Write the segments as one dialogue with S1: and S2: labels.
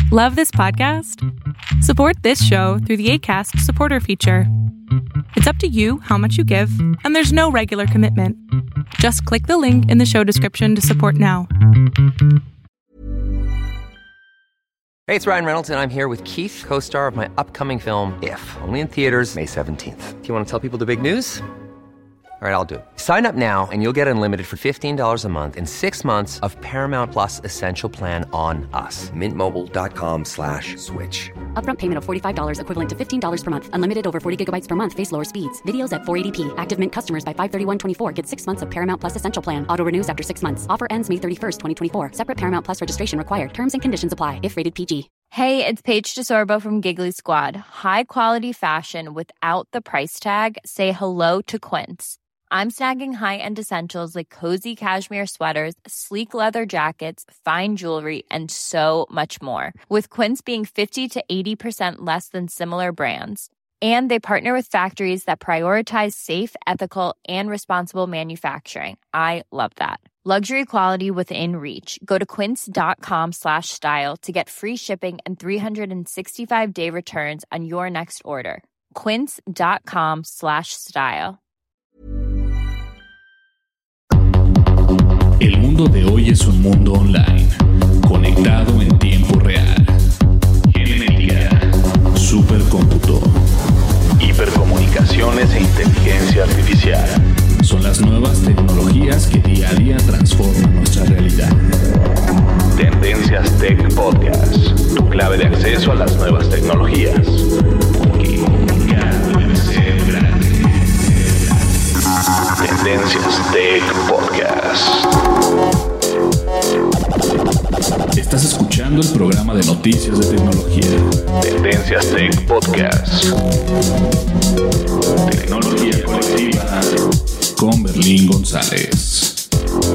S1: Love this podcast? Support this show through the Acast supporter feature. It's up to you how much you give, and there's no regular commitment. Just click the link in the show description to support now.
S2: Hey, it's Ryan Reynolds, and I'm here with Keith, co-star of my upcoming film, If, only in theaters May 17th. Do you want to tell people the big news? All right, I'll do it. Sign up now and you'll get unlimited for $15 a month and 6 months of Paramount Plus Essential Plan on us. MintMobile.com/switch.
S3: Upfront payment of $45 equivalent to $15 per month. Unlimited over 40 gigabytes per month. Face lower speeds. Videos at 480p. Active Mint customers by 531.24 get 6 months of Paramount Plus Essential Plan. Auto renews after 6 months. Offer ends May 31st, 2024. Separate Paramount Plus registration required. Terms and conditions apply if rated PG.
S4: Hey, it's Paige DeSorbo from Giggly Squad. High quality fashion without the price tag. Say hello to Quince. I'm snagging high-end essentials like cozy cashmere sweaters, sleek leather jackets, fine jewelry, and so much more. With Quince being 50 to 80% less than similar brands. And they partner with factories that prioritize safe, ethical, and responsible manufacturing. I love that. Luxury quality within reach. Go to quince.com/style to get free shipping and 365-day returns on your next order. Quince.com/style.
S5: El mundo de hoy es un mundo online, conectado en tiempo real. Genética, supercómputo, hipercomunicaciones e inteligencia artificial. Son las nuevas tecnologías que día a día transforman nuestra realidad. Tendencias Tech Podcast, tu clave de acceso a las nuevas tecnologías. Porque cada debe ser grande. Tendencias Tech Podcast. Estás escuchando el programa de noticias de tecnología. Tendencias Tech Podcast. Tecnología colectiva con Berlín González.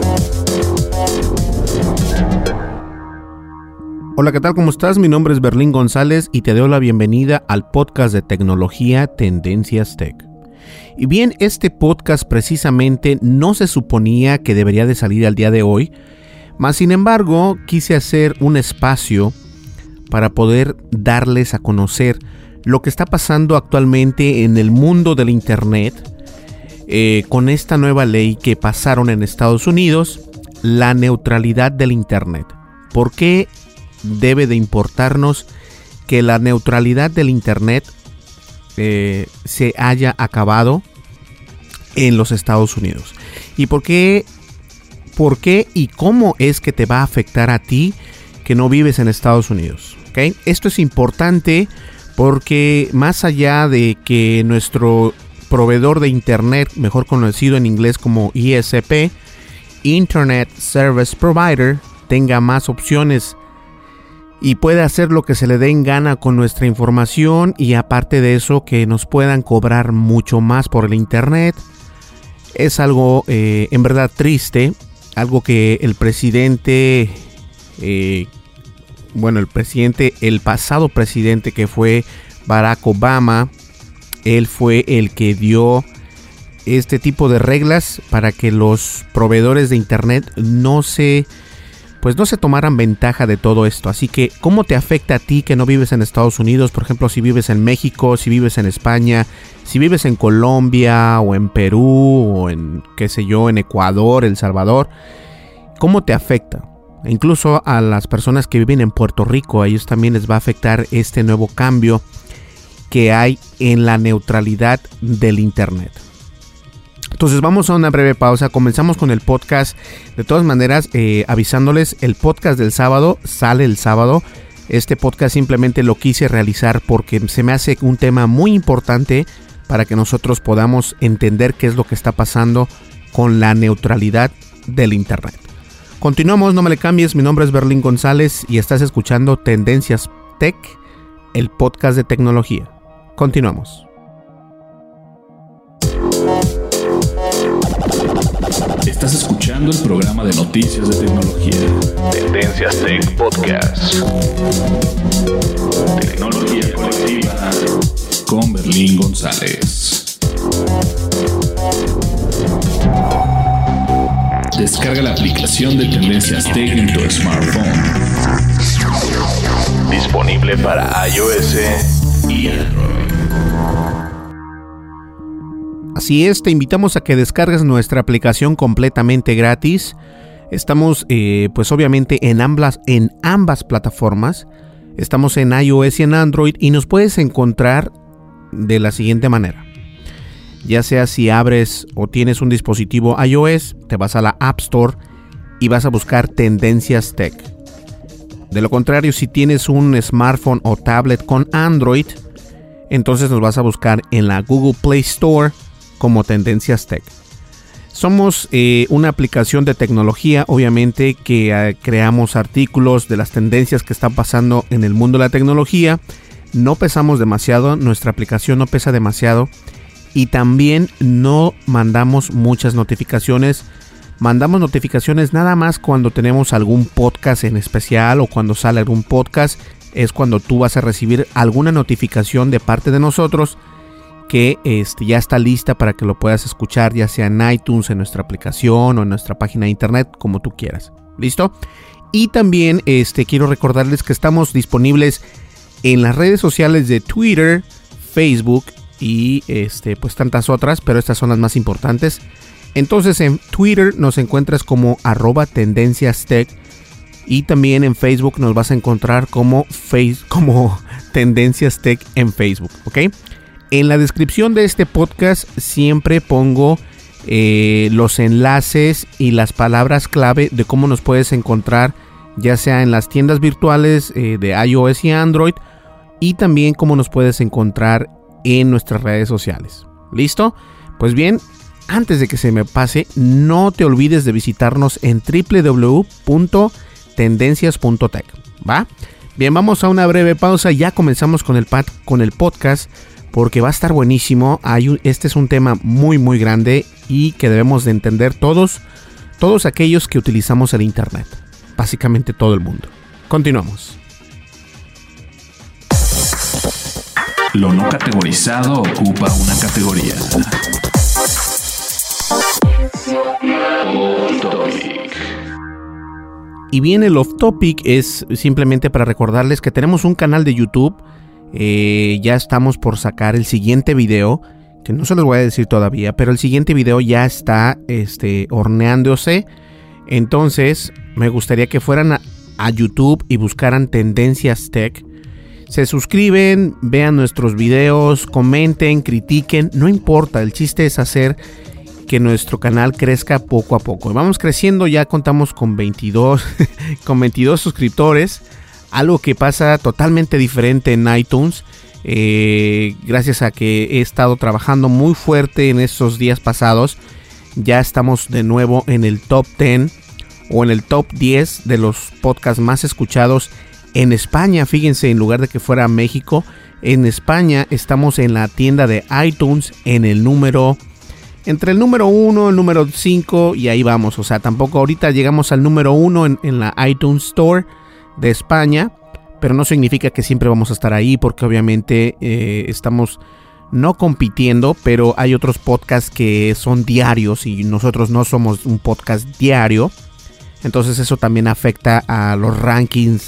S6: Hola, ¿qué tal? ¿Cómo estás? Mi nombre es Berlín González y te doy la bienvenida al podcast de tecnología Tendencias Tech. Y bien, este podcast precisamente no se suponía que debería de salir al día de hoy, mas sin embargo quise hacer un espacio para poder darles a conocer lo que está pasando actualmente en el mundo del internet con esta nueva ley que pasaron en Estados Unidos, la neutralidad del internet. ¿Por qué debe de importarnos que la neutralidad del internet se haya acabado en los Estados Unidos? ¿Y por qué y cómo es que te va a afectar a ti que no vives en Estados Unidos? ¿Okay? Esto es importante porque más allá de que nuestro proveedor de internet, mejor conocido en inglés como ISP, Internet Service Provider, tenga más opciones y puede hacer lo que se le dé en gana con nuestra información, y aparte de eso que nos puedan cobrar mucho más por el internet, es algo en verdad triste, algo que el presidente, el pasado presidente que fue Barack Obama, él fue el que dio este tipo de reglas para que los proveedores de internet no se tomaran ventaja de todo esto. Así que, ¿cómo te afecta a ti que no vives en Estados Unidos? Por ejemplo, si vives en México, si vives en España, si vives en Colombia o en Perú o en Ecuador, El Salvador, ¿cómo te afecta? Incluso a las personas que viven en Puerto Rico, a ellos también les va a afectar este nuevo cambio que hay en la neutralidad del internet. Entonces vamos a una breve pausa, comenzamos con el podcast. De todas maneras, avisándoles, el podcast del sábado sale el sábado. Este podcast simplemente lo quise realizar porque se me hace un tema muy importante para que nosotros podamos entender qué es lo que está pasando con la neutralidad del internet. Continuamos, no me le cambies, mi nombre es Berlín González y estás escuchando Tendencias Tech, el podcast de tecnología. Continuamos.
S5: Estás escuchando el programa de noticias de tecnología. Tendencias Tech Podcast. Tecnología colectiva con Berlín González. Descarga la aplicación de Tendencias Tech en tu smartphone. Disponible para iOS y Android.
S6: Así es, te invitamos a que descargues nuestra aplicación completamente gratis. Estamos pues obviamente en ambas plataformas. Estamos en iOS y en Android y nos puedes encontrar de la siguiente manera. Ya sea si abres o tienes un dispositivo iOS, te vas a la App Store y vas a buscar Tendencias Tech. De lo contrario, si tienes un smartphone o tablet con Android, entonces nos vas a buscar en la Google Play Store como Tendencias Tech. Somos una aplicación de tecnología, obviamente, que creamos artículos de las tendencias que están pasando en el mundo de la tecnología. No pesamos demasiado, nuestra aplicación no pesa demasiado y también no mandamos muchas notificaciones. Mandamos notificaciones nada más cuando tenemos algún podcast en especial o cuando sale algún podcast. Es cuando tú vas a recibir alguna notificación de parte de nosotros que ya está lista para que lo puedas escuchar, ya sea en iTunes, en nuestra aplicación o en nuestra página de internet, como tú quieras. ¿Listo? Y también quiero recordarles que estamos disponibles en las redes sociales de Twitter, Facebook y pues tantas otras, pero estas son las más importantes. Entonces en Twitter nos encuentras como @tendenciastech y también en Facebook nos vas a encontrar como Tendencias Tech en Facebook, ¿ok? En la descripción de este podcast siempre pongo los enlaces y las palabras clave de cómo nos puedes encontrar, ya sea en las tiendas virtuales de iOS y Android, y también cómo nos puedes encontrar en nuestras redes sociales. ¿Listo? Pues bien, antes de que se me pase, no te olvides de visitarnos en www.tendencias.tech, ¿va? Bien, vamos a una breve pausa. Ya comenzamos con el podcast porque va a estar buenísimo. Este es un tema muy muy grande y que debemos de entender todos aquellos que utilizamos el internet. Básicamente todo el mundo. Continuamos.
S5: Lo no categorizado ocupa una categoría.
S6: Y bien, el off topic es simplemente para recordarles que tenemos un canal de YouTube. Ya estamos por sacar el siguiente video, que no se los voy a decir todavía, pero el siguiente video ya está horneándose. Entonces me gustaría que fueran a YouTube y buscaran Tendencias Tech. Se suscriben, vean nuestros videos, comenten, critiquen, no importa, el chiste es hacer que nuestro canal crezca poco a poco. Vamos creciendo, ya contamos con 22 suscriptores, algo que pasa totalmente diferente en iTunes, gracias a que he estado trabajando muy fuerte en estos días pasados. Ya estamos de nuevo en el top 10 o en el top 10 de los podcasts más escuchados en España. Fíjense, en lugar de que fuera México, en España estamos en la tienda de iTunes en el número, entre el número 1, el número 5 y ahí vamos. O sea, tampoco ahorita llegamos al número 1 en la iTunes Store de España, pero no significa que siempre vamos a estar ahí, porque obviamente estamos no compitiendo, pero hay otros podcasts que son diarios y nosotros no somos un podcast diario. Entonces eso también afecta a los rankings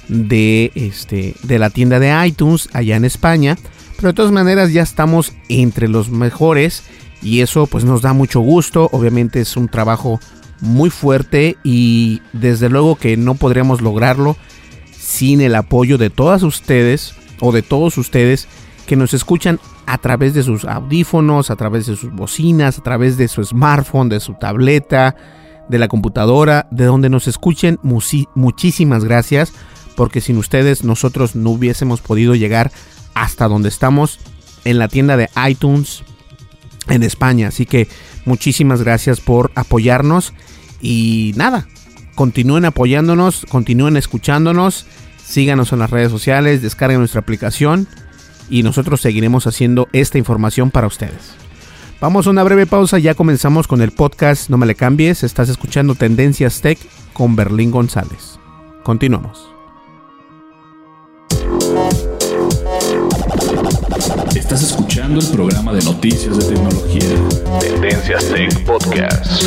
S6: de la tienda de iTunes allá en España, pero de todas maneras ya estamos entre los mejores y eso pues nos da mucho gusto. Obviamente es un trabajo muy fuerte y desde luego que no podríamos lograrlo sin el apoyo de todas ustedes o de todos ustedes que nos escuchan a través de sus audífonos, a través de sus bocinas, a través de su smartphone, de su tableta, de la computadora, de donde nos escuchen. Muchísimas gracias, porque sin ustedes nosotros no hubiésemos podido llegar hasta donde estamos en la tienda de iTunes en España. Así que muchísimas gracias por apoyarnos y nada, continúen apoyándonos, continúen escuchándonos, síganos en las redes sociales, descarguen nuestra aplicación y nosotros seguiremos haciendo esta información para ustedes. Vamos a una breve pausa, ya comenzamos con el podcast, no me le cambies, estás escuchando Tendencias Tech con Berlín González. Continuamos.
S5: Estás escuchando el programa de noticias de tecnología. Tendencias Tech Podcast.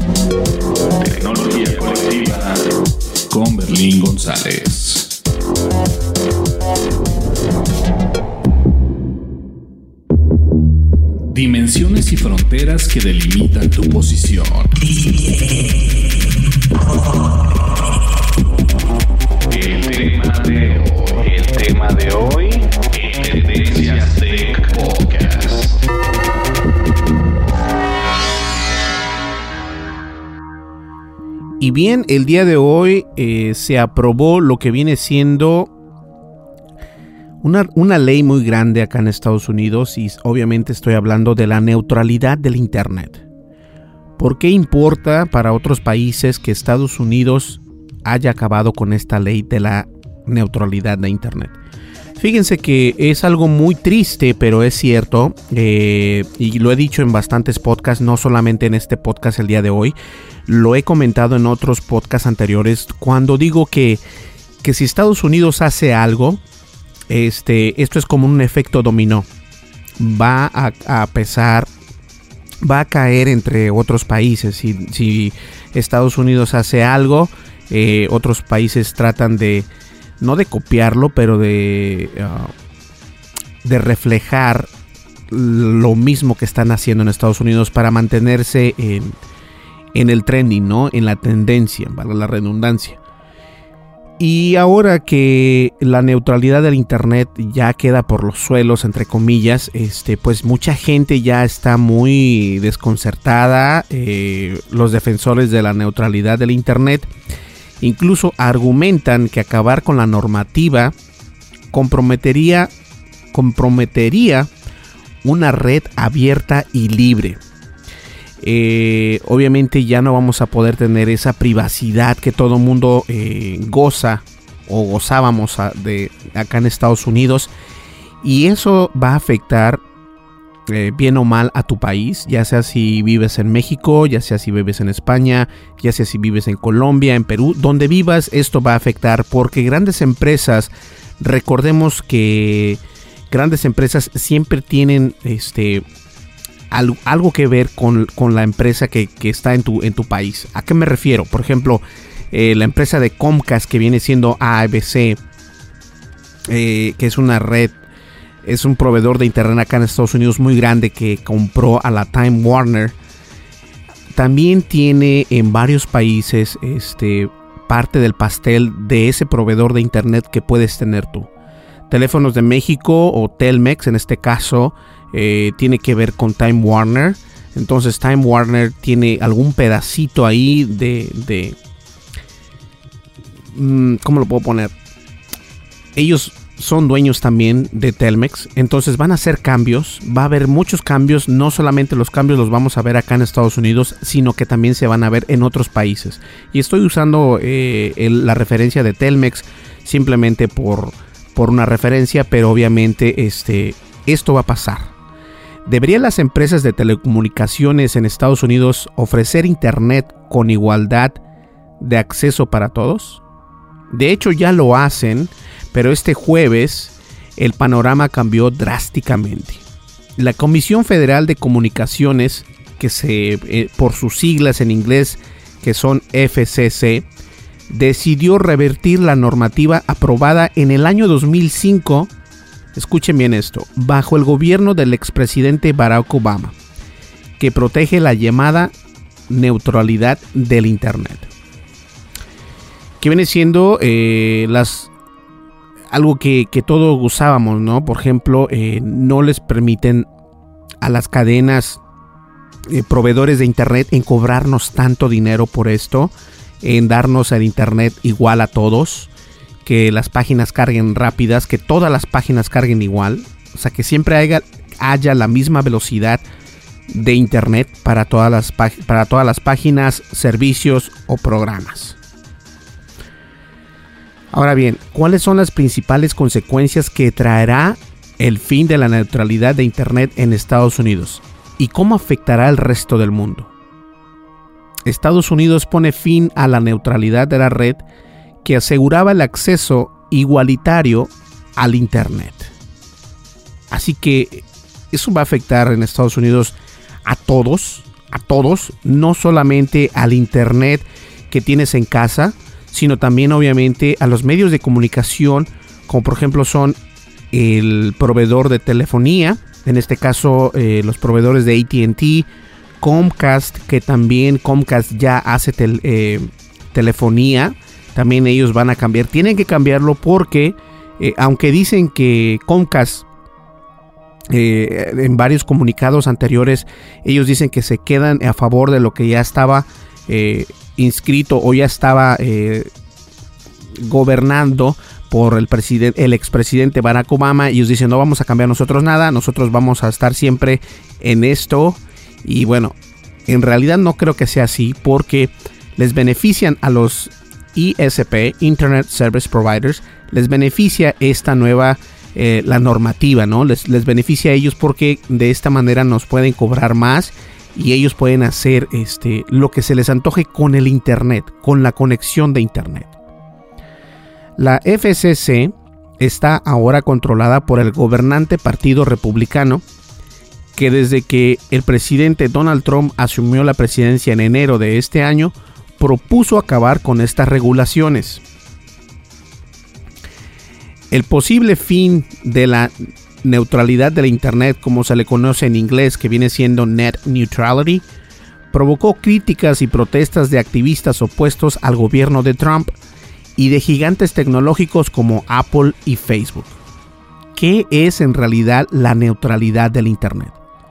S5: Tecnología colectiva con Berlín González. dimensiones y fronteras que delimitan tu posición. El tema de hoy en Tendencias Tech Podcast.
S6: Y bien, el día de hoy se aprobó lo que viene siendo una ley muy grande acá en Estados Unidos, y obviamente estoy hablando de la neutralidad del Internet. ¿Por qué importa para otros países que Estados Unidos haya acabado con esta ley de la neutralidad de Internet? Fíjense que es algo muy triste, pero es cierto, y lo he dicho en bastantes podcasts, no solamente en este podcast el día de hoy, lo he comentado en otros podcasts anteriores, cuando digo que si Estados Unidos hace algo, esto es como un efecto dominó. Va a pesar, va a caer entre otros países. Si Estados Unidos hace algo, otros países tratan de, no de copiarlo, pero de reflejar lo mismo que están haciendo en Estados Unidos para mantenerse en el trending, ¿no? En la tendencia, para la redundancia. Y ahora que la neutralidad del Internet ya queda por los suelos, entre comillas, pues mucha gente ya está muy desconcertada. Los defensores de la neutralidad del Internet incluso argumentan que acabar con la normativa comprometería una red abierta y libre. Obviamente ya no vamos a poder tener esa privacidad que todo mundo goza o gozábamos de acá en Estados Unidos, y eso va a afectar bien o mal a tu país, ya sea si vives en México, ya sea si vives en España, ya sea si vives en Colombia, en Perú, donde vivas. Esto va a afectar porque grandes empresas, recordemos que grandes empresas siempre tienen algo que ver con la empresa que está en tu país. ¿A qué me refiero? Por ejemplo, la empresa de Comcast, que viene siendo ABC, que es una red, es un proveedor de internet acá en Estados Unidos muy grande, que compró a la Time Warner. También tiene en varios países parte del pastel de ese proveedor de internet que puedes tener tú. Teléfonos de México o Telmex en este caso tiene que ver con Time Warner. Entonces Time Warner tiene algún pedacito ahí de ¿cómo lo puedo poner? Ellos son dueños también de Telmex. Entonces van a hacer cambios. Va a haber muchos cambios. No solamente los cambios los vamos a ver acá en Estados Unidos, sino que también se van a ver en otros países. Y estoy usando la referencia de Telmex simplemente por una referencia, pero obviamente esto va a pasar. ¿Deberían las empresas de telecomunicaciones en Estados Unidos ofrecer internet con igualdad de acceso para todos? De hecho ya lo hacen, pero este jueves el panorama cambió drásticamente. La Comisión Federal de Comunicaciones, que por sus siglas en inglés, que son FCC, decidió revertir la normativa aprobada en el año 2005, escuchen bien esto, bajo el gobierno del expresidente Barack Obama, que protege la llamada neutralidad del Internet, que viene siendo algo que todos usábamos, ¿no? Por ejemplo, no les permiten a las cadenas proveedores de Internet en cobrarnos tanto dinero por esto, en darnos el Internet igual a todos, que las páginas carguen rápidas, que todas las páginas carguen igual, o sea, que siempre haya la misma velocidad de Internet para todas las páginas, servicios o programas. Ahora bien, ¿cuáles son las principales consecuencias que traerá el fin de la neutralidad de Internet en Estados Unidos? ¿Y cómo afectará al resto del mundo? Estados Unidos pone fin a la neutralidad de la red que aseguraba el acceso igualitario al Internet. Así que eso va a afectar en Estados Unidos a todos, no solamente al Internet que tienes en casa, sino también obviamente a los medios de comunicación, como por ejemplo son el proveedor de telefonía, en este caso los proveedores de AT&T, Comcast, que también Comcast ya hace telefonía, también ellos van a cambiar. Tienen que cambiarlo porque aunque dicen que Comcast en varios comunicados anteriores ellos dicen que se quedan a favor de lo que ya estaba inscrito o ya estaba gobernando por el expresidente Barack Obama. Ellos dicen no vamos a cambiar nosotros nada, nosotros vamos a estar siempre en esto. Y bueno, en realidad no creo que sea así, porque les benefician a los ISP, Internet Service Providers, les beneficia esta nueva la normativa, ¿no? Les beneficia a ellos porque de esta manera nos pueden cobrar más y ellos pueden hacer lo que se les antoje con el Internet, con la conexión de Internet. La FCC está ahora controlada por el gobernante Partido Republicano, que desde que el presidente Donald Trump asumió la presidencia en enero de este año, propuso acabar con estas regulaciones. El posible fin de la neutralidad de la Internet, como se le conoce en inglés, que viene siendo Net Neutrality, provocó críticas y protestas de activistas opuestos al gobierno de Trump y de gigantes tecnológicos como Apple y Facebook. ¿Qué es en realidad la neutralidad del Internet?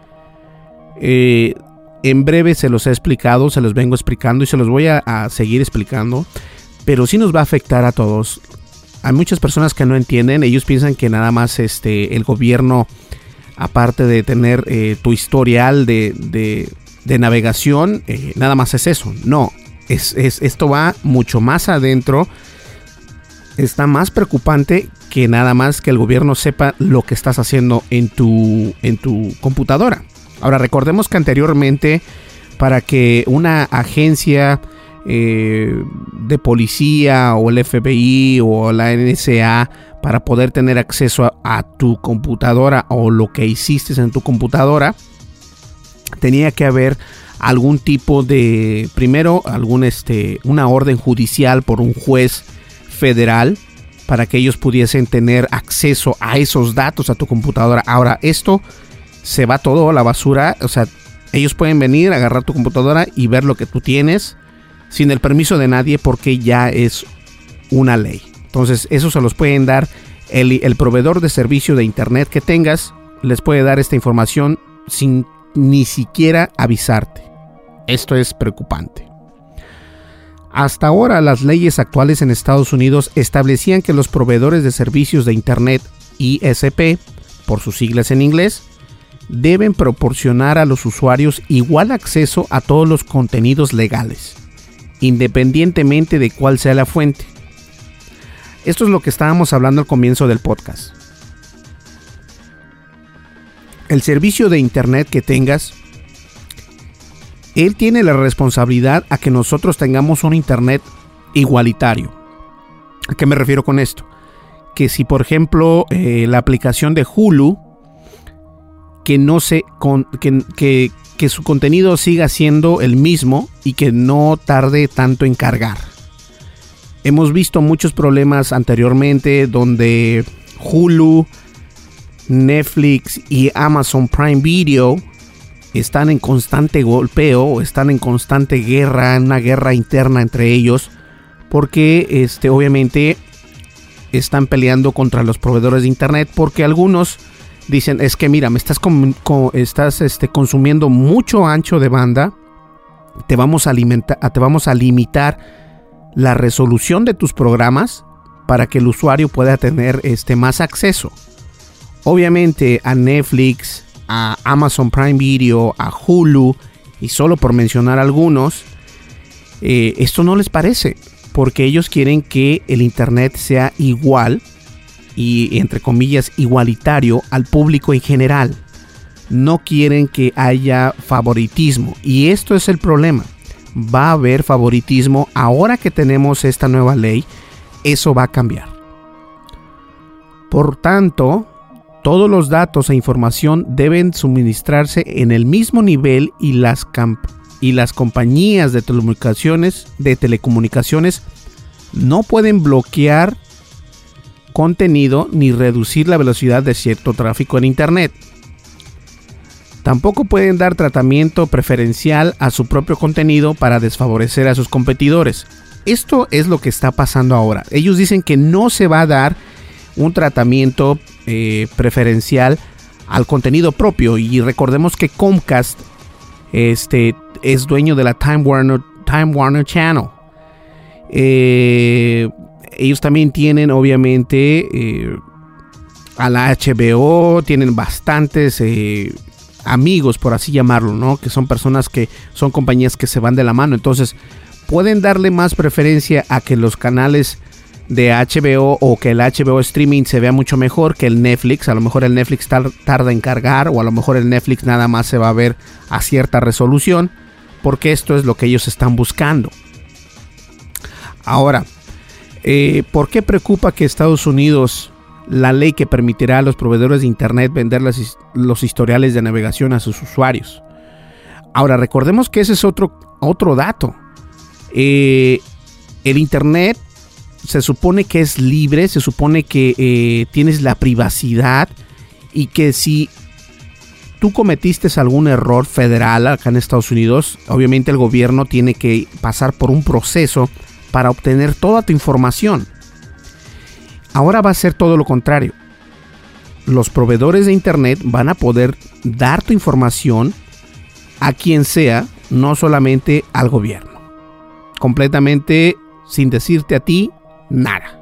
S6: En breve se los he explicado, se los vengo explicando y se los voy a seguir explicando, pero sí nos va a afectar a todos. Hay muchas personas que no entienden, ellos piensan que nada más el gobierno, aparte de tener tu historial de navegación, nada más es eso. No, esto va mucho más adentro, está más preocupante que nada más que el gobierno sepa lo que estás haciendo en tu computadora. Ahora, recordemos que anteriormente, para que una agencia de policía o el FBI o la NSA, para poder tener acceso a tu computadora o lo que hiciste en tu computadora, tenía que haber algún tipo de, primero, una orden judicial por un juez federal para que ellos pudiesen tener acceso a esos datos a tu computadora. Ahora, esto se va todo a la basura, o sea, ellos pueden venir, agarrar tu computadora y ver lo que tú tienes sin el permiso de nadie porque ya es una ley. Entonces, eso se los pueden dar el proveedor de servicio de Internet que tengas, les puede dar esta información sin ni siquiera avisarte. Esto es preocupante. Hasta ahora, las leyes actuales en Estados Unidos establecían que los proveedores de servicios de Internet, ISP, por sus siglas en inglés, deben proporcionar a los usuarios igual acceso a todos los contenidos legales, independientemente de cuál sea la fuente. Esto es lo que estábamos hablando al comienzo del podcast. El servicio de Internet que tengas, él tiene la responsabilidad a que nosotros tengamos un Internet igualitario. ¿A qué me refiero con esto? Que si, por ejemplo, la aplicación de Hulu, que su contenido siga siendo el mismo y que no tarde tanto en cargar. Hemos visto muchos problemas anteriormente donde Hulu, Netflix y Amazon Prime Video están en constante golpeo, están en constante guerra, una guerra interna entre ellos, porque obviamente están peleando contra los proveedores de Internet, porque algunos dicen, es que mira, me estás consumiendo mucho ancho de banda, te vamos a limitar la resolución de tus programas para que el usuario pueda tener más acceso. Obviamente a Netflix, a Amazon Prime Video, a Hulu, y solo por mencionar algunos, esto no les parece, porque ellos quieren que el Internet sea igual y, entre comillas, igualitario al público en general. No quieren que haya favoritismo, y esto es el problema. Va a haber favoritismo. Ahora que tenemos esta nueva ley, eso va a cambiar. Por tanto, todos los datos e información deben suministrarse en el mismo nivel, y las compañías de telecomunicaciones no pueden bloquear contenido ni reducir la velocidad de cierto tráfico en Internet. Tampoco pueden dar tratamiento preferencial a su propio contenido para desfavorecer a sus competidores. Esto es lo que está pasando ahora. Ellos dicen que no se va a dar un tratamiento preferencial al contenido propio. Y recordemos que Comcast es dueño de la Time Warner Channel. Ellos también tienen, obviamente, a la HBO, tienen bastantes amigos, por así llamarlo, ¿no? Que son personas que son compañías que se van de la mano. Entonces, pueden darle más preferencia a que los canales de HBO o que el HBO streaming se vea mucho mejor que el Netflix. A lo mejor el Netflix tarda en cargar, o a lo mejor el Netflix nada más se va a ver a cierta resolución, porque esto es lo que ellos están buscando. Ahora, ¿por qué preocupa que Estados Unidos, la ley que permitirá a los proveedores de internet vender los historiales de navegación a sus usuarios? Ahora, recordemos que ese es otro dato. El internet se supone que es libre, se supone que tienes la privacidad, y que si tú cometiste algún error federal acá en Estados Unidos, obviamente el gobierno tiene que pasar por un proceso para obtener toda tu información. Ahora va a ser todo lo contrario. Los proveedores de internet van a poder dar tu información a quien sea, no solamente al gobierno. Completamente sin decirte a ti nada.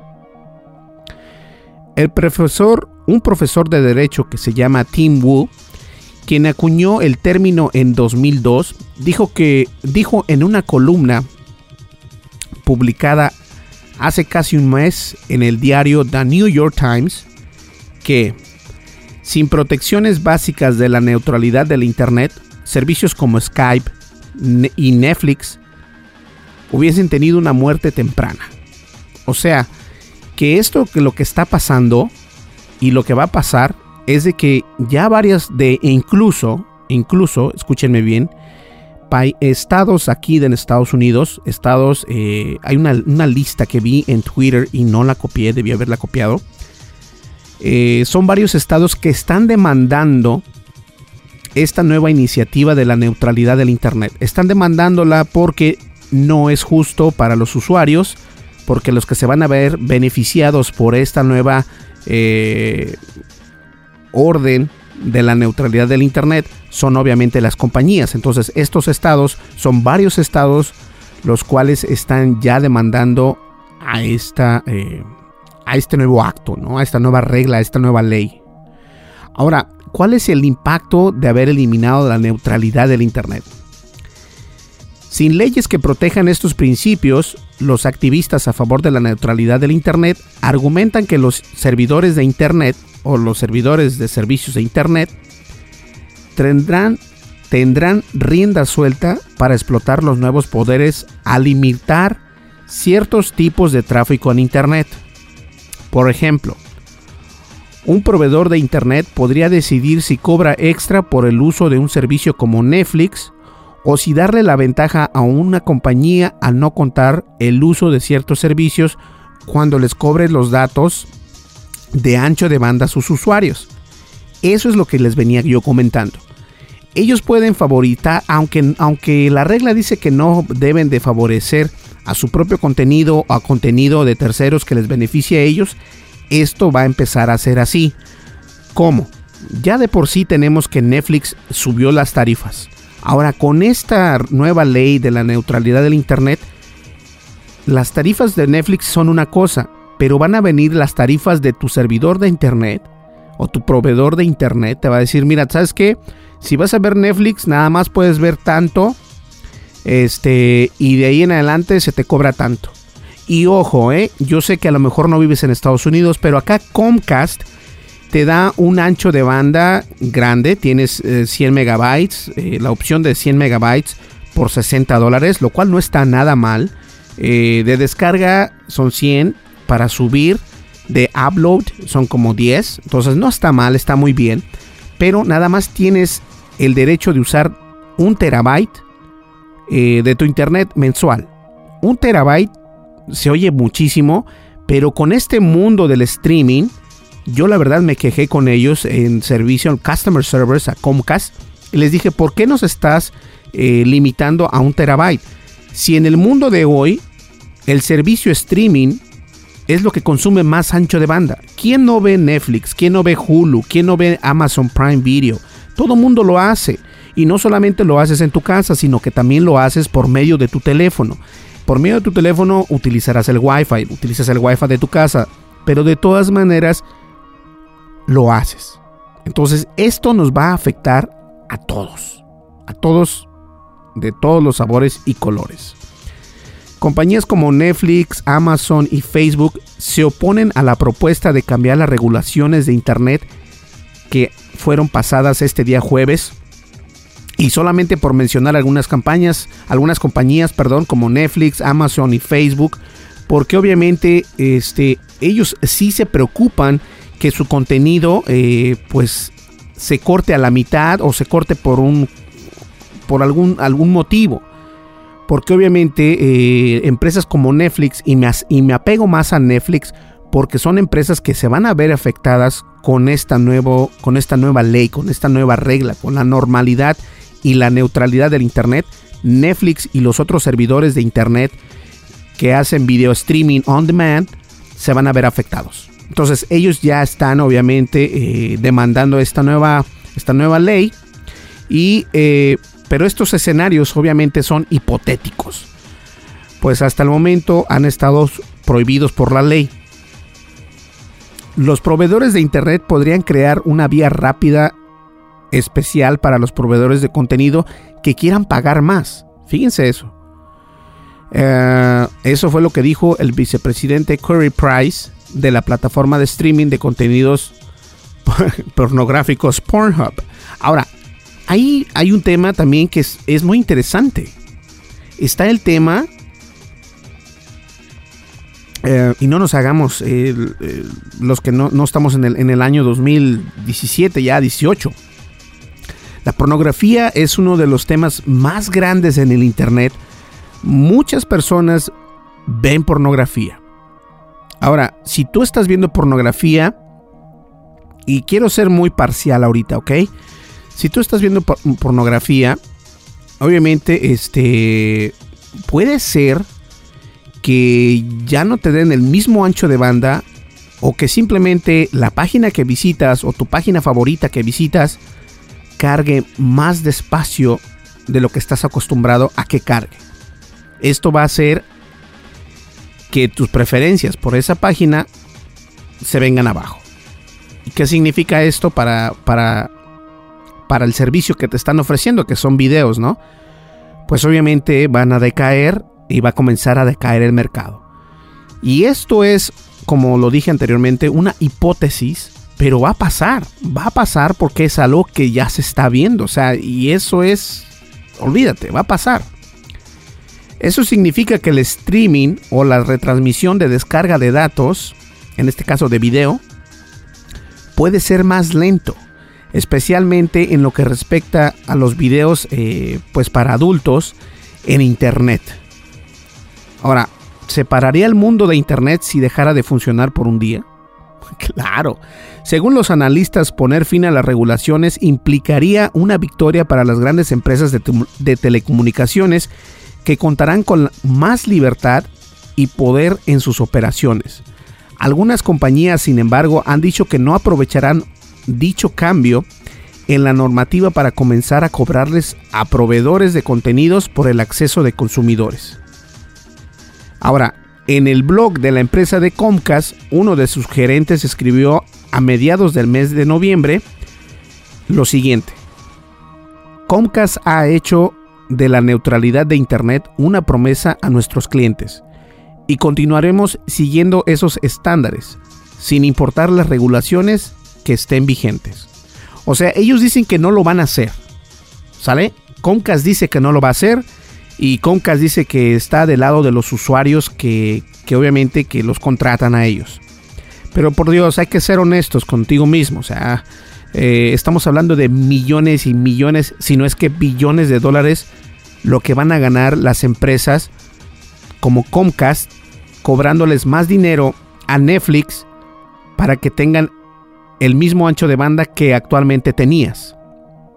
S6: Un profesor de derecho que se llama Tim Wu, quien acuñó el término en 2002, dijo en una columna publicada hace casi un mes en el diario The New York Times, que sin protecciones básicas de la neutralidad del internet, servicios como Skype y Netflix hubiesen tenido una muerte temprana. O sea, que lo que está pasando y lo que va a pasar es de que ya incluso, escúchenme bien, estados aquí en Estados Unidos, hay una lista que vi en Twitter y no la copié, debí haberla copiado. Son varios estados que están demandando esta nueva iniciativa de la neutralidad del internet. Están demandándola porque no es justo para los usuarios, porque los que se van a ver beneficiados por esta nueva orden de la neutralidad del internet son obviamente las compañías. Entonces estos estados son varios estados los cuales están ya demandando a este nuevo acto, ¿no? A esta nueva regla, a esta nueva ley. Ahora, ¿cuál es el impacto de haber eliminado la neutralidad del internet? Sin leyes que protejan estos principios, los activistas a favor de la neutralidad del internet argumentan que los servidores de internet o los servidores de servicios de internet tendrán rienda suelta para explotar los nuevos poderes al limitar ciertos tipos de tráfico en internet. Por ejemplo, un proveedor de internet podría decidir si cobra extra por el uso de un servicio como Netflix, o si darle la ventaja a una compañía al no contar el uso de ciertos servicios cuando les cobre los datos de ancho de banda a sus usuarios. Eso es lo que les venía yo comentando. Ellos pueden favoritar, aunque la regla dice que no deben de favorecer a su propio contenido o a contenido de terceros que les beneficie a ellos, esto va a empezar a ser así. ¿Cómo? Ya de por sí tenemos que Netflix subió las tarifas. Ahora, con esta nueva ley de la neutralidad del internet, las tarifas de Netflix son una cosa, pero van a venir las tarifas de tu servidor de internet o tu proveedor de internet. Te va a decir, mira, ¿sabes qué? Si vas a ver Netflix, nada más puedes ver tanto, y de ahí en adelante se te cobra tanto. Y ojo, yo sé que a lo mejor no vives en Estados Unidos, pero acá Comcast te da un ancho de banda grande. Tienes 100 megabytes, la opción de 100 megabytes por $60, lo cual no está nada mal. De descarga son 100, para subir de upload son como 10, entonces no está mal, está muy bien. Pero nada más tienes el derecho de usar 1 terabyte de tu internet mensual. 1 terabyte se oye muchísimo, pero con este mundo del streaming, yo la verdad me quejé con ellos en servicio, en Customer Service a Comcast, y les dije, ¿por qué nos estás limitando a 1 terabyte? Si en el mundo de hoy el servicio streaming es lo que consume más ancho de banda. ¿Quién no ve Netflix? ¿Quién no ve Hulu? ¿Quién no ve Amazon Prime Video? Todo mundo lo hace. Y no solamente lo haces en tu casa, sino que también lo haces por medio de tu teléfono. Por medio de tu teléfono utilizarás el Wi-Fi, utilizas el Wi-Fi de tu casa, pero de todas maneras lo haces. Entonces esto nos va a afectar a todos de todos los sabores y colores. Compañías como Netflix, Amazon y Facebook se oponen a la propuesta de cambiar las regulaciones de Internet que fueron pasadas este día jueves. Y solamente por mencionar algunas compañías, como Netflix, Amazon y Facebook, porque obviamente ellos sí se preocupan que su contenido pues se corte a la mitad o se corte por algún motivo. Porque obviamente empresas como Netflix, y me apego más a Netflix, porque son empresas que se van a ver afectadas con esta nueva ley, con esta nueva regla, con la normalidad y la neutralidad del Internet. Netflix y los otros servidores de Internet que hacen video streaming on demand se van a ver afectados. Entonces ellos ya están obviamente demandando esta nueva ley, pero estos escenarios obviamente son hipotéticos, pues hasta el momento han estado prohibidos por la ley. Los proveedores de Internet podrían crear una vía rápida especial para los proveedores de contenido que quieran pagar más. Fíjense eso. Eso fue lo que dijo el vicepresidente Corey Price de la plataforma de streaming de contenidos pornográficos Pornhub. Ahora, ahí hay un tema también que es muy interesante. Está el tema, y no nos hagamos los que no estamos en el año 2017, ya 18. La pornografía es uno de los temas más grandes en el Internet. Muchas personas ven pornografía. Ahora, si tú estás viendo pornografía, y quiero ser muy parcial ahorita, ¿ok? Si tú estás viendo pornografía, obviamente puede ser que ya no te den el mismo ancho de banda, o que simplemente la página que visitas o tu página favorita que visitas cargue más despacio de lo que estás acostumbrado a que cargue. Esto va a hacer que tus preferencias por esa página se vengan abajo. ¿Y qué significa esto para el servicio que te están ofreciendo, que son videos, ¿no? Pues obviamente van a decaer y va a comenzar a decaer el mercado. Y esto es, como lo dije anteriormente, una hipótesis, pero va a pasar porque es algo que ya se está viendo, o sea, y eso es, olvídate, va a pasar. Eso significa que el streaming o la retransmisión de descarga de datos, en este caso de video, puede ser más lento, especialmente en lo que respecta a los videos pues para adultos en Internet. Ahora, ¿se pararía el mundo de Internet si dejara de funcionar por un día? Claro. Según los analistas, poner fin a las regulaciones implicaría una victoria para las grandes empresas de telecomunicaciones, que contarán con más libertad y poder en sus operaciones. Algunas compañías, sin embargo, han dicho que no aprovecharán dicho cambio en la normativa para comenzar a cobrarles a proveedores de contenidos por el acceso de consumidores. Ahora, en el blog de la empresa de Comcast, uno de sus gerentes escribió a mediados del mes de noviembre lo siguiente: Comcast ha hecho de la neutralidad de Internet una promesa a nuestros clientes y continuaremos siguiendo esos estándares sin importar las regulaciones que estén vigentes. O sea, ellos dicen que no lo van a hacer, ¿sale? Comcast dice que no lo va a hacer, y Comcast dice que está del lado de los usuarios que obviamente que los contratan a ellos. Pero por Dios, hay que ser honestos contigo mismo, o sea, estamos hablando de millones y millones, si no es que billones de dólares, lo que van a ganar las empresas como Comcast, cobrándoles más dinero a Netflix para que tengan el mismo ancho de banda que actualmente tenías.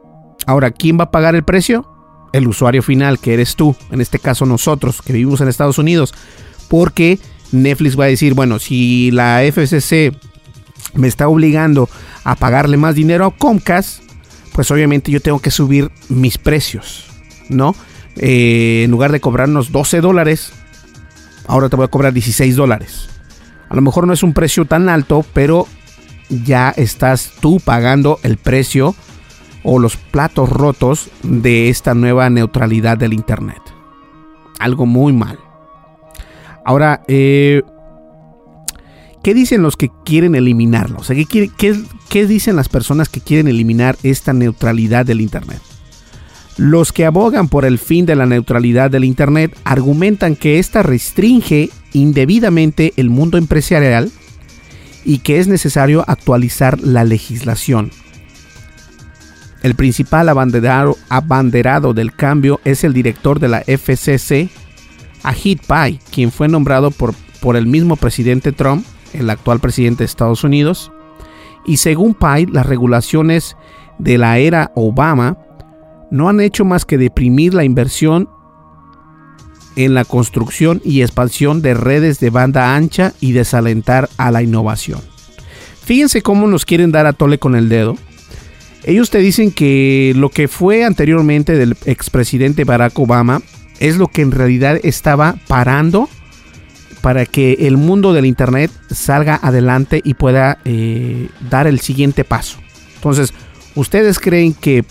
S6: Ahora, ¿quién va a pagar el precio? El usuario final, que eres tú, en este caso nosotros, que vivimos en Estados Unidos, porque Netflix va a decir, bueno, si la FCC me está obligando a pagarle más dinero a Comcast, pues obviamente yo tengo que subir mis precios, ¿no? En lugar de cobrarnos $12, ahora te voy a cobrar $16. A lo mejor no es un precio tan alto, pero ya estás tú pagando el precio o los platos rotos de esta nueva neutralidad del internet. Algo muy mal. Ahora, ¿qué dicen los que quieren eliminarlo? O sea, ¿qué dicen las personas que quieren eliminar esta neutralidad del internet? Los que abogan por el fin de la neutralidad del internet argumentan que esta restringe indebidamente el mundo empresarial y que es necesario actualizar la legislación. El principal abanderado del cambio es el director de la FCC, Ajit Pai, quien fue nombrado por el mismo presidente Trump, el actual presidente de Estados Unidos. Y según Pai, las regulaciones de la era Obama no han hecho más que deprimir la inversión en la construcción y expansión de redes de banda ancha y desalentar a la innovación. Fíjense cómo nos quieren dar a tole con el dedo. Ellos te dicen que lo que fue anteriormente del expresidente Barack Obama es lo que en realidad estaba parando para que el mundo del internet salga adelante y pueda dar el siguiente paso. Entonces, ¿ustedes creen que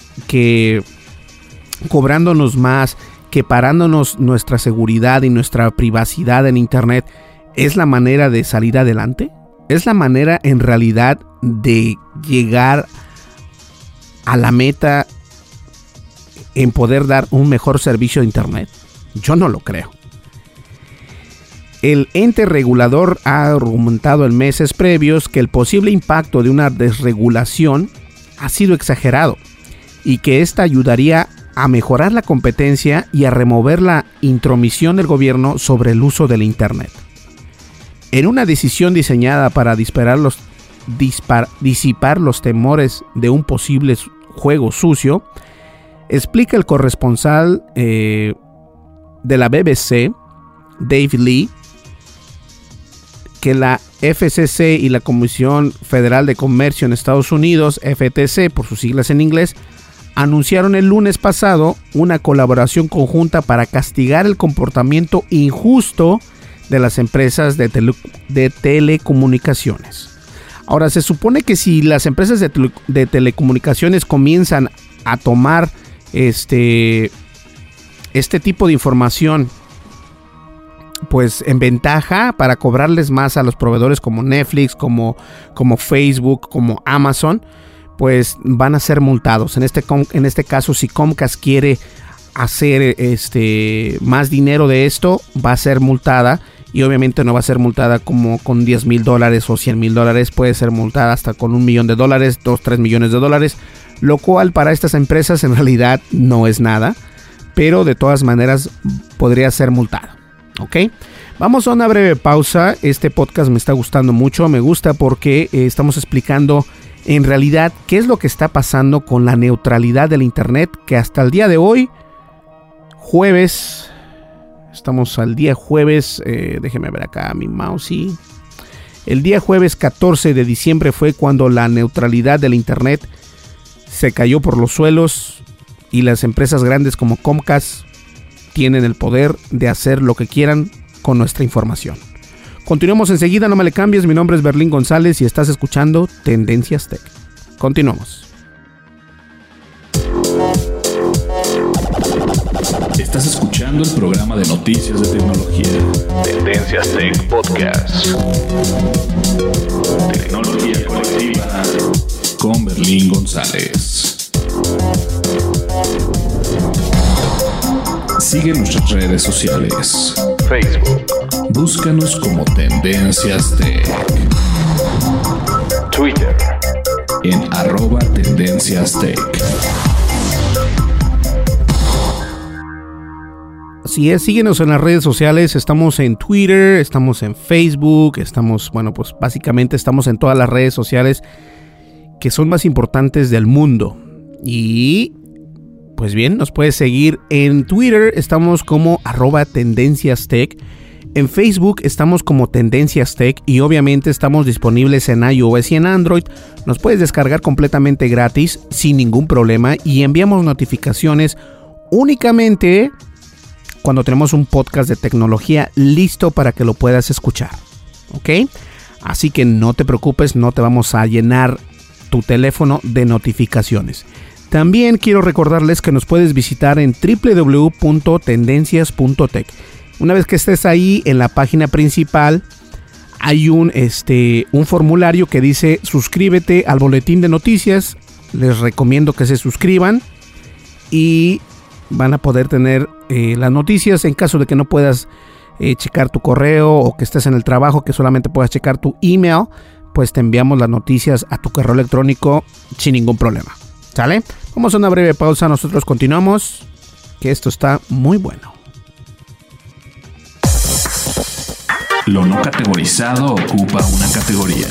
S6: cobrándonos más, que parándonos nuestra seguridad y nuestra privacidad en internet es la manera de salir adelante? ¿Es la manera en realidad de llegar a la meta en poder dar un mejor servicio de internet? Yo no lo creo. El ente regulador ha argumentado en meses previos que el posible impacto de una desregulación ha sido exagerado y que esta ayudaría a mejorar la competencia y a remover la intromisión del gobierno sobre el uso del internet. En una decisión diseñada para disipar los temores de un posible juego sucio, explica el corresponsal de la BBC, Dave Lee, que la FCC y la Comisión Federal de Comercio en Estados Unidos, FTC por sus siglas en inglés, anunciaron el lunes pasado una colaboración conjunta para castigar el comportamiento injusto de las empresas de telecomunicaciones. Ahora, se supone que si las empresas de telecomunicaciones comienzan a tomar este tipo de información pues en ventaja para cobrarles más a los proveedores como Netflix, como Facebook, como Amazon, pues van a ser multados. En este caso, si Comcast quiere hacer más dinero de esto, va a ser multada. Y obviamente no va a ser multada como con $10,000 o $100,000. Puede ser multada hasta con $1 millón, $2-3 millones, lo cual para estas empresas en realidad no es nada, pero de todas maneras podría ser multada. ¿Ok? Vamos a una breve pausa. Este podcast me está gustando mucho. Me gusta porque estamos explicando en realidad qué es lo que está pasando con la neutralidad del internet, que hasta el día de hoy, jueves, estamos al día jueves, déjeme ver acá mi mouse. El día jueves 14 de diciembre fue cuando la neutralidad del internet se cayó por los suelos y las empresas grandes como Comcast tienen el poder de hacer lo que quieran con nuestra información. Continuamos enseguida, no me le cambies. Mi nombre es Berlín González y estás escuchando Tendencias Tech. Continuamos.
S5: Estás escuchando el programa de noticias de tecnología. Tendencias Tech Podcast. Tecnología colectiva con Berlín González. Sigue nuestras redes sociales. Facebook. Búscanos como Tendencias Tech. Twitter. En @TendenciasTech.
S6: Así es, síguenos en las redes sociales. Estamos en Twitter, estamos en Facebook, pues básicamente estamos en todas las redes sociales que son más importantes del mundo. Y pues bien, nos puedes seguir en Twitter, estamos como @tendenciastech. En Facebook estamos como Tendencias Tech y obviamente estamos disponibles en iOS y en Android. Nos puedes descargar completamente gratis sin ningún problema y enviamos notificaciones únicamente cuando tenemos un podcast de tecnología listo para que lo puedas escuchar. ¿Ok? Así que no te preocupes, no te vamos a llenar tu teléfono de notificaciones. También quiero recordarles que nos puedes visitar en www.tendencias.tech. Una vez que estés ahí en la página principal, hay un formulario que dice suscríbete al boletín de noticias. Les recomiendo que se suscriban y van a poder tener las noticias en caso de que no puedas checar tu correo o que estés en el trabajo, que solamente puedas checar tu email, pues te enviamos las noticias a tu correo electrónico sin ningún problema. ¿Sale? Vamos a una breve pausa, nosotros continuamos, que esto está muy bueno.
S5: Lo no categorizado ocupa una categoría.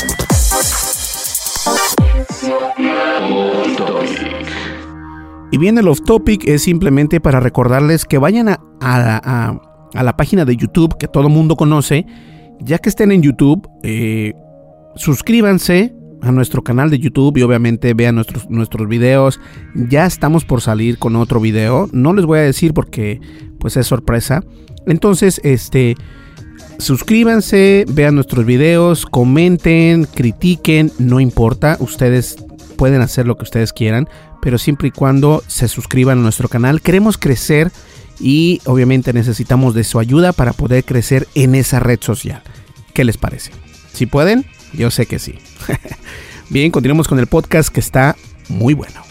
S6: Y bien, el off topic es simplemente para recordarles que vayan a la página de YouTube que todo el mundo conoce. Ya que estén en YouTube, suscríbanse a nuestro canal de YouTube y obviamente vean nuestros videos. Ya estamos por salir con otro video. No les voy a decir porque pues es sorpresa. Entonces, suscríbanse, vean nuestros videos, comenten, critiquen, no importa. Ustedes pueden hacer lo que ustedes quieran, pero siempre y cuando se suscriban a nuestro canal. Queremos crecer y obviamente necesitamos de su ayuda para poder crecer en esa red social. ¿Qué les parece? ¿Sí pueden? Yo sé que sí. Bien, continuamos con el podcast que está muy bueno.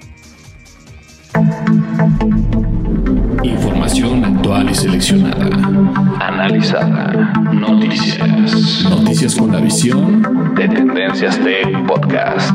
S5: Información actual y seleccionada. Analizada. Noticias. Noticias con la visión de Tendencias Tech Podcast.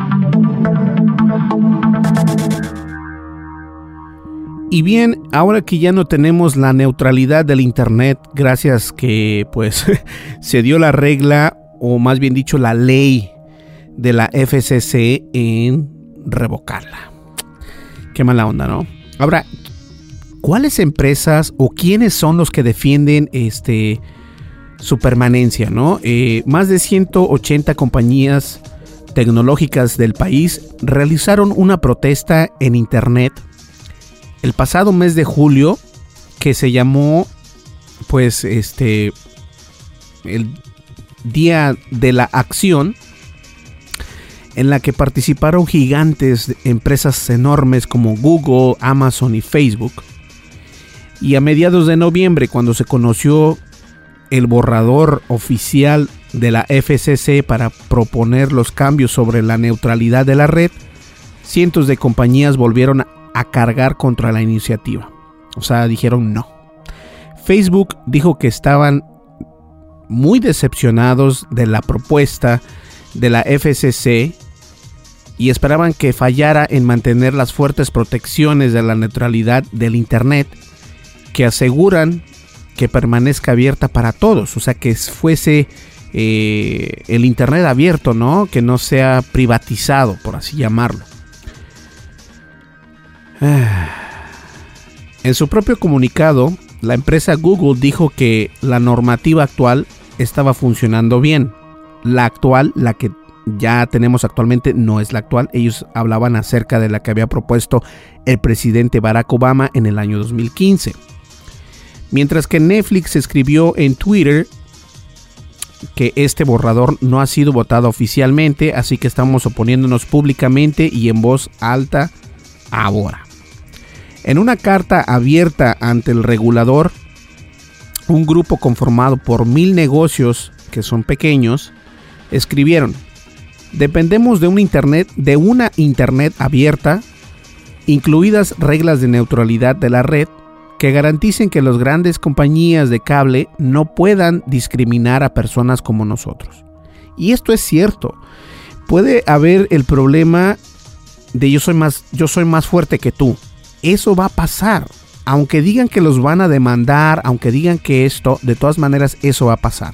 S6: Y bien, ahora que ya no tenemos la neutralidad del internet, gracias que pues se dio la regla, o más bien dicho la ley de la FCC en revocarla. Qué mala onda, ¿no? Ahora, ¿cuáles empresas o quiénes son los que defienden su permanencia, ¿no? Más de 180 compañías tecnológicas del país realizaron una protesta en internet el pasado mes de julio, que se llamó pues el Día de la Acción, en la que participaron gigantes, empresas enormes como Google, Amazon y Facebook. Y a mediados de noviembre, cuando se conoció el borrador oficial de la FCC para proponer los cambios sobre la neutralidad de la red, cientos de compañías volvieron a cargar contra la iniciativa. O sea, dijeron no. Facebook dijo que estaban muy decepcionados de la propuesta de la FCC y esperaban que fallara en mantener las fuertes protecciones de la neutralidad del internet que aseguran que permanezca abierta para todos, o sea, que fuese el internet abierto, ¿no? Que no sea privatizado, por así llamarlo. En su propio comunicado, la empresa Google dijo que la normativa actual estaba funcionando bien. La actual, la que ya tenemos actualmente, no es la actual. Ellos hablaban acerca de la que había propuesto el presidente Barack Obama en el año 2015. Mientras que Netflix escribió en Twitter que este borrador no ha sido votado oficialmente, así que estamos oponiéndonos públicamente y en voz alta ahora. En una carta abierta ante el regulador, un grupo conformado por 1000 negocios que son pequeños escribieron: dependemos de una internet abierta, incluidas reglas de neutralidad de la red que garanticen que las grandes compañías de cable no puedan discriminar a personas como nosotros. Y esto es cierto. Puede haber el problema de yo soy más fuerte que tú. Eso va a pasar. Aunque digan que los van a demandar, aunque digan que esto, de todas maneras eso va a pasar.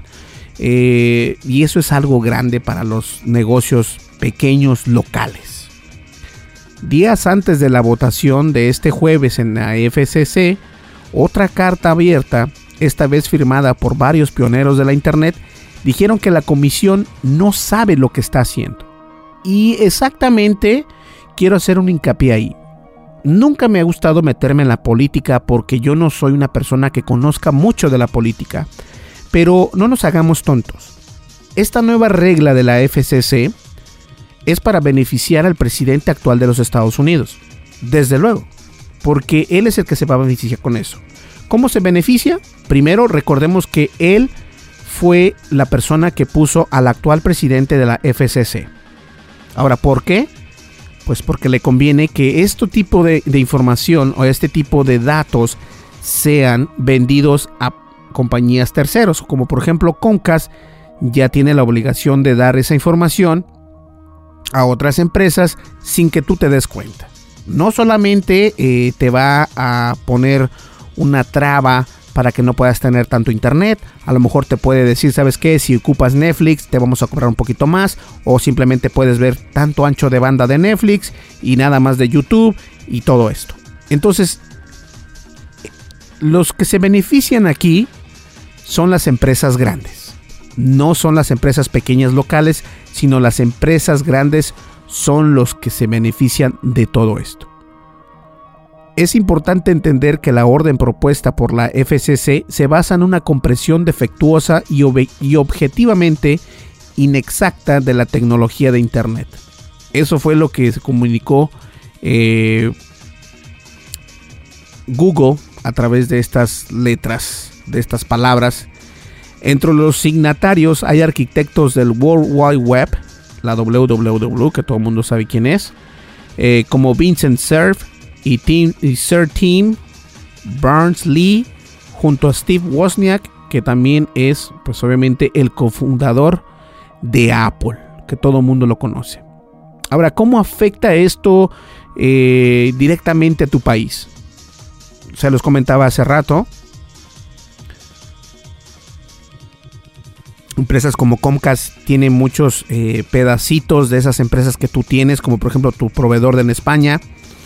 S6: Y eso es algo grande para los negocios pequeños locales. días antes de la votación de este jueves en la FCC, otra carta abierta, esta vez firmada por varios pioneros de la Internet, dijeron que la comisión no sabe lo que está haciendo. Y exactamente quiero hacer un hincapié ahí. Nunca me ha gustado meterme en la política porque yo no soy una persona que conozca mucho de la política. Pero no nos hagamos tontos. Esta nueva regla de la FCC es para beneficiar al presidente actual de los Estados Unidos. Desde luego, porque él es el que se va a beneficiar con eso. ¿Cómo se beneficia? Primero, recordemos que él fue la persona que puso al actual presidente de la FCC. Ahora, ¿por qué? Pues porque le conviene que este tipo de información o este tipo de datos sean vendidos a compañías terceros, como por ejemplo Comcast ya tiene la obligación de dar esa información a otras empresas sin que tú te des cuenta. No solamente te va a poner una traba para que no puedas tener tanto internet, a lo mejor te puede decir, ¿sabes qué? Si ocupas Netflix te vamos a cobrar un poquito más, o simplemente puedes ver tanto ancho de banda de Netflix y nada más de YouTube y todo esto. Entonces, los que se benefician aquí son las empresas grandes, no son las empresas pequeñas locales, sino las empresas grandes son los que se benefician de todo esto. Es importante entender que la orden propuesta por la FCC se basa en una comprensión defectuosa y objetivamente inexacta de la tecnología de Internet. Eso fue lo que se comunicó Google a través de estas letras, de estas palabras. Entre los signatarios hay arquitectos del World Wide Web, la WWW, que todo el mundo sabe quién es, como Vincent Cerf y Sir Tim Berners-Lee, junto a Steve Wozniak, que también es, pues obviamente, el cofundador de Apple, que todo el mundo lo conoce. Ahora, ¿cómo afecta esto directamente a tu país? Se los comentaba hace rato. Empresas como Comcast tienen muchos pedacitos de esas empresas que tú tienes, como por ejemplo tu proveedor en España.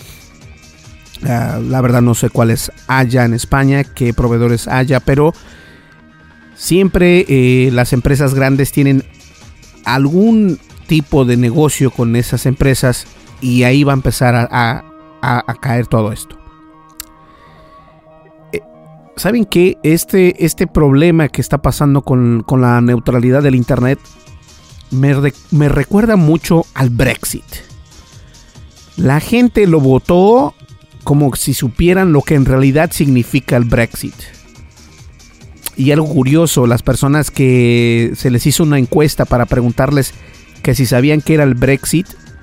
S6: La verdad no sé cuáles haya en España, qué proveedores haya, pero siempre las empresas grandes tienen algún tipo de negocio con esas empresas y ahí va a empezar a caer todo esto. ¿Saben qué? Este problema que está pasando con la neutralidad del Internet me recuerda mucho al Brexit. La gente lo votó como si supieran lo que en realidad significa el Brexit. Y algo curioso, las personas que se les hizo una encuesta para preguntarles que si sabían qué era el Brexit,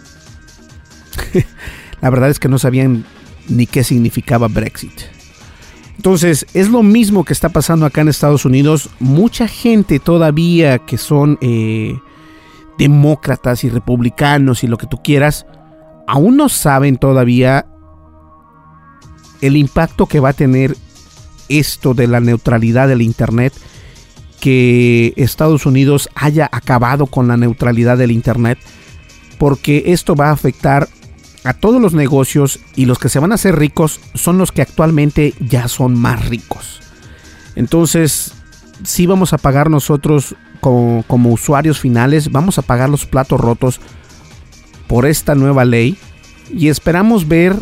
S6: la verdad es que no sabían ni qué significaba Brexit. Entonces, es lo mismo que está pasando acá en Estados Unidos. Mucha gente todavía que son demócratas y republicanos y lo que tú quieras, aún no saben todavía el impacto que va a tener esto de la neutralidad del Internet, que Estados Unidos haya acabado con la neutralidad del Internet, porque esto va a afectar a todos los negocios y los que se van a hacer ricos son los que actualmente ya son más ricos. Entonces, sí vamos a pagar nosotros como usuarios finales, vamos a pagar los platos rotos por esta nueva ley y esperamos ver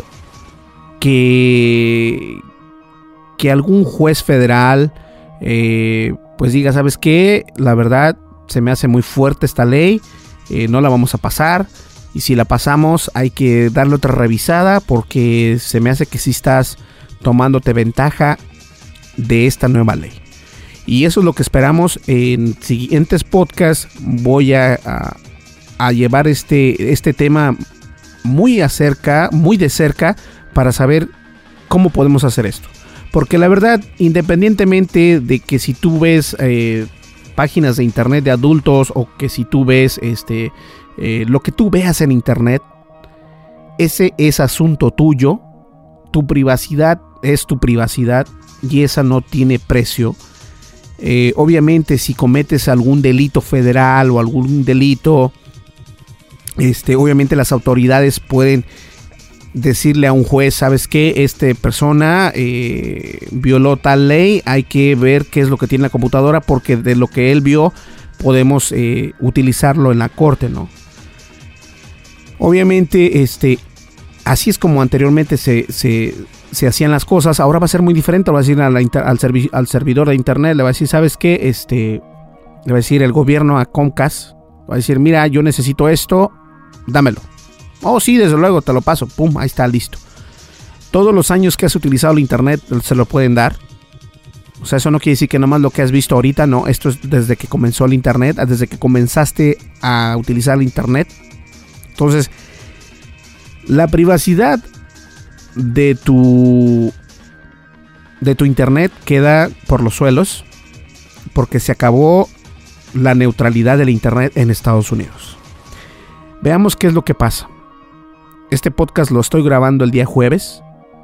S6: que algún juez federal pues diga, ¿sabes qué? La verdad se me hace muy fuerte esta ley, no la vamos a pasar. Y si la pasamos hay que darle otra revisada porque se me hace que sí estás tomándote ventaja de esta nueva ley. Y eso es lo que esperamos. En siguientes podcasts voy a llevar este tema muy de cerca para saber cómo podemos hacer esto. Porque la verdad, independientemente de que si tú ves páginas de internet de adultos o que si tú ves lo que tú veas en internet, ese es asunto tuyo. Tu privacidad es tu privacidad y esa no tiene precio. Obviamente si cometes algún delito federal o algún delito, obviamente las autoridades pueden decirle a un juez, ¿sabes qué? Esta persona violó tal ley, hay que ver qué es lo que tiene la computadora, porque de lo que él vio podemos utilizarlo en la corte, ¿no? Obviamente, así es como anteriormente se hacían las cosas. Ahora va a ser muy diferente. Va a decir al servidor de internet, le va a decir, ¿sabes qué? Le va a decir el gobierno a Comcast, va a decir, mira, yo necesito esto, dámelo. Oh, sí, desde luego, te lo paso. Pum, ahí está, listo. Todos los años que has utilizado el internet se lo pueden dar. O sea, eso no quiere decir que nomás lo que has visto ahorita, no. Esto es desde que comenzó el internet, desde que comenzaste a utilizar el internet. Entonces, la privacidad de tu internet queda por los suelos, porque se acabó la neutralidad del internet en Estados Unidos. Veamos qué es lo que pasa. Este podcast lo estoy grabando el día jueves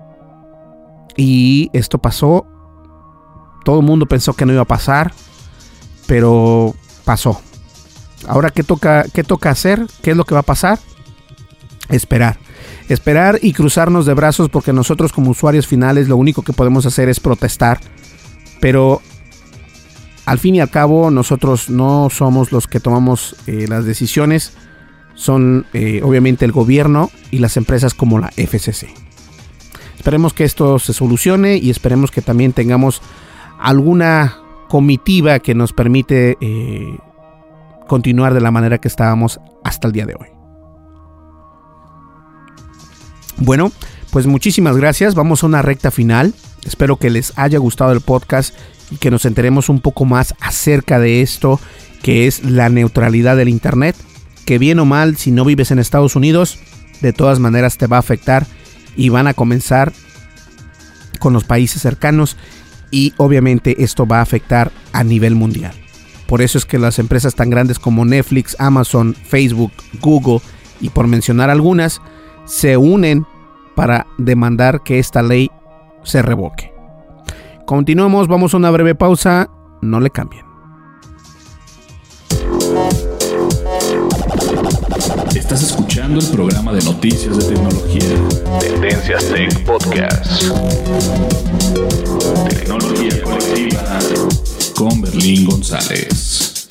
S6: y esto pasó. Todo el mundo pensó que no iba a pasar, pero pasó. Ahora, ¿qué toca hacer? ¿Qué es lo que va a pasar? Esperar y cruzarnos de brazos, porque nosotros como usuarios finales lo único que podemos hacer es protestar. Pero al fin y al cabo nosotros no somos los que tomamos las decisiones. Son obviamente el gobierno y las empresas como la FCC. Esperemos que esto se solucione y esperemos que también tengamos alguna comitiva que nos permite continuar de la manera que estábamos hasta el día de hoy. Bueno, pues muchísimas gracias. Vamos a una recta final. Espero que les haya gustado el podcast y que nos enteremos un poco más acerca de esto, que es la neutralidad del internet. Que bien o mal, si no vives en Estados Unidos, de todas maneras te va a afectar y van a comenzar con los países cercanos, y obviamente esto va a afectar a nivel mundial. Por eso es que las empresas tan grandes como Netflix, Amazon, Facebook, Google y por mencionar algunas, se unen para demandar que esta ley se revoque. Continuamos, vamos a una breve pausa, no le cambien.
S5: Estás escuchando el programa de noticias de tecnología. Tendencias Tech Podcast. Tecnología colectiva con Berlín González.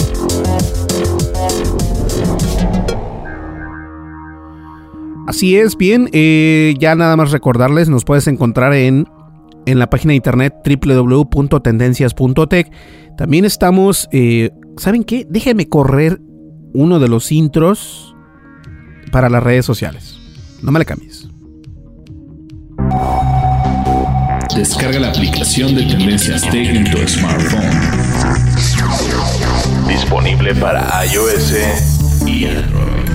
S6: Así es, bien, ya nada más recordarles, nos puedes encontrar en la página de internet www.tendencias.tech. También estamos, ¿saben qué? Déjenme correr uno de los intros para las redes sociales. No me le cambies.
S5: Descarga la aplicación de Tendencias Tech en tu smartphone. Disponible para iOS y Android.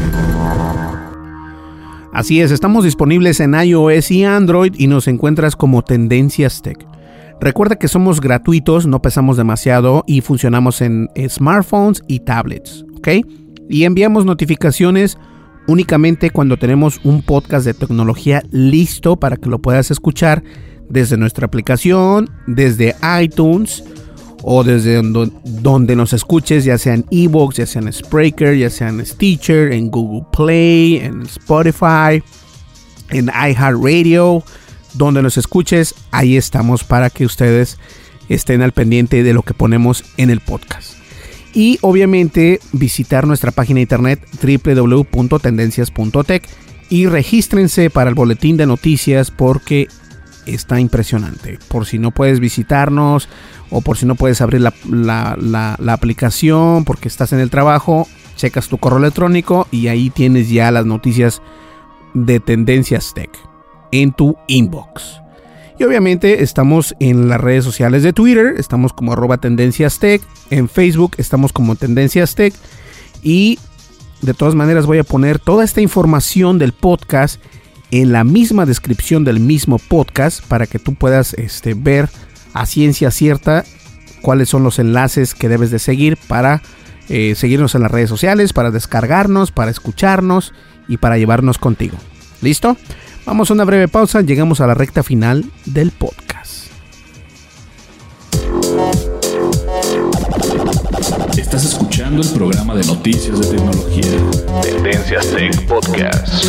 S6: Así es, estamos disponibles en iOS y Android y nos encuentras como Tendencias Tech. Recuerda que somos gratuitos, no pesamos demasiado y funcionamos en smartphones y tablets, ¿ok? Y enviamos notificaciones únicamente cuando tenemos un podcast de tecnología listo para que lo puedas escuchar desde nuestra aplicación, desde iTunes o desde donde nos escuches, ya sea en iVoox, ya sea en Spreaker, ya sea en Stitcher, en Google Play, en Spotify, en iHeartRadio, donde nos escuches, ahí estamos para que ustedes estén al pendiente de lo que ponemos en el podcast. Y obviamente visitar nuestra página de internet www.tendencias.tech y regístrense para el boletín de noticias porque está impresionante. Por si no puedes visitarnos o por si no puedes abrir la aplicación porque estás en el trabajo, checas tu correo electrónico y ahí tienes ya las noticias de Tendencias Tech en tu inbox. Y obviamente estamos en las redes sociales de Twitter, estamos como @tendenciastech, en Facebook estamos como Tendencias Tech y de todas maneras voy a poner toda esta información del podcast en la misma descripción del mismo podcast para que tú puedas ver a ciencia cierta cuáles son los enlaces que debes de seguir para seguirnos en las redes sociales, para descargarnos, para escucharnos y para llevarnos contigo. ¿Listo? Vamos a una breve pausa, llegamos a la recta final del podcast.
S5: Estás escuchando el programa de noticias de tecnología. Tendencias Tech Podcast.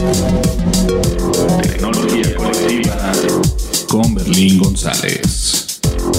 S5: Tecnología colectiva con Berlín González.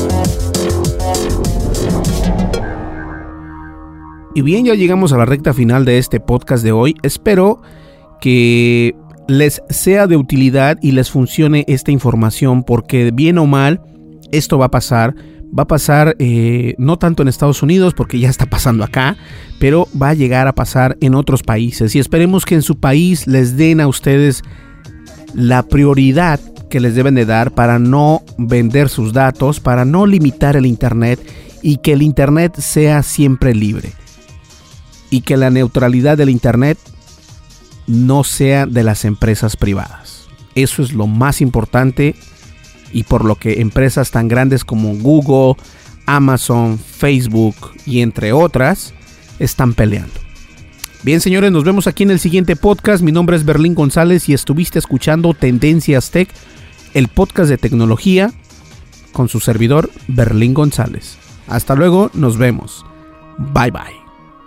S6: Y bien, ya llegamos a la recta final de este podcast de hoy. Espero que les sea de utilidad y les funcione esta información, porque bien o mal, esto va a pasar no tanto en Estados Unidos, porque ya está pasando acá, pero va a llegar a pasar en otros países, y esperemos que en su país les den a ustedes la prioridad que les deben de dar para no vender sus datos, para no limitar el internet, y que el internet sea siempre libre, y que la neutralidad del internet no sea de las empresas privadas. Eso es lo más importante, y por lo que empresas tan grandes como Google, Amazon, Facebook y entre otras están peleando. Bien, señores, nos vemos aquí en el siguiente podcast. Mi nombre es Berlín González y estuviste escuchando Tendencias Tech, el podcast de tecnología con su servidor Berlín González. Hasta luego, nos vemos. Bye bye.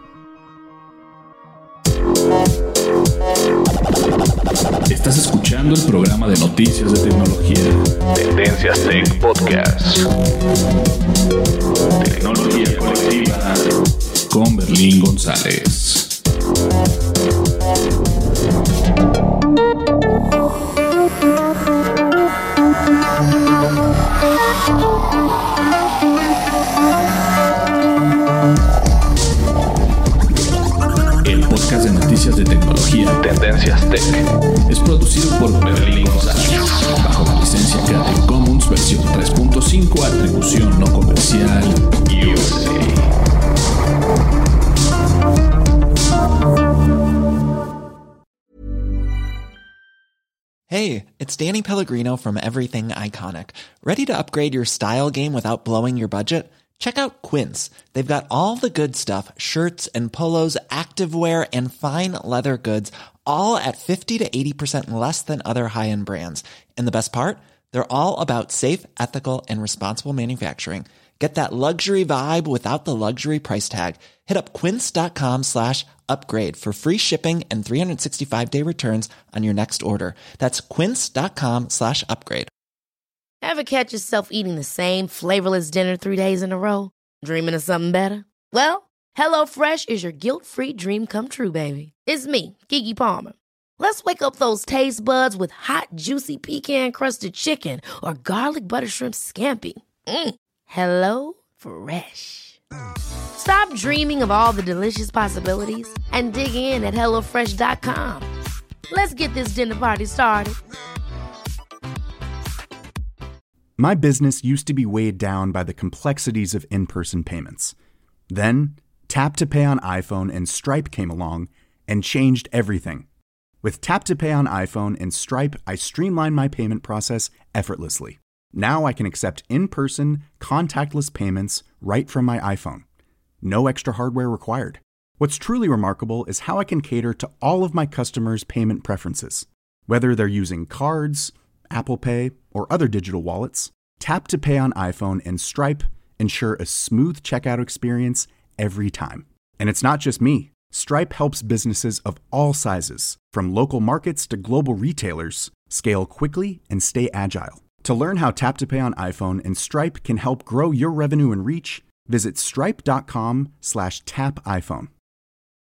S5: Estás escuchando el programa de noticias de tecnología. Tendencias Tech Podcast. Tecnología colectiva con Berlín González. El podcast de noticias de tecnología Tendencias Tech es producido por Berlín González bajo la licencia Creative Commons versión 3.5, atribución no comercial USA.
S7: Hey, it's Danny Pellegrino from Everything Iconic. Ready to upgrade your style game without blowing your budget? Check out Quince. They've got all the good stuff, shirts and polos, activewear, and fine leather goods, all at 50 to 80% less than other high-end brands. And the best part? They're all about safe, ethical, and responsible manufacturing. Get that luxury vibe without the luxury price tag. Hit up quince.com/upgrade for free shipping and 365-day returns on your next order. That's quince.com/upgrade.
S8: Ever catch yourself eating the same flavorless dinner 3 days in a row? Dreaming of something better? Well, HelloFresh is your guilt-free dream come true, baby. It's me, Keke Palmer. Let's wake up those taste buds with hot, juicy pecan-crusted chicken or garlic butter shrimp scampi. Hello Fresh. Stop dreaming of all the delicious possibilities and dig in at HelloFresh.com. Let's get this dinner party started.
S9: My business used to be weighed down by the complexities of in-person payments. Then, Tap to Pay on iPhone and Stripe came along and changed everything. With Tap to Pay on iPhone and Stripe, I streamlined my payment process effortlessly. Now I can accept in-person, contactless payments right from my iPhone. No extra hardware required. What's truly remarkable is how I can cater to all of my customers' payment preferences. Whether they're using cards, Apple Pay, or other digital wallets, Tap to Pay on iPhone and Stripe ensure a smooth checkout experience every time. And it's not just me. Stripe helps businesses of all sizes, from local markets to global retailers, scale quickly and stay agile. To learn how Tap to Pay on iPhone and Stripe can help grow your revenue and reach, visit stripe.com/tapiphone.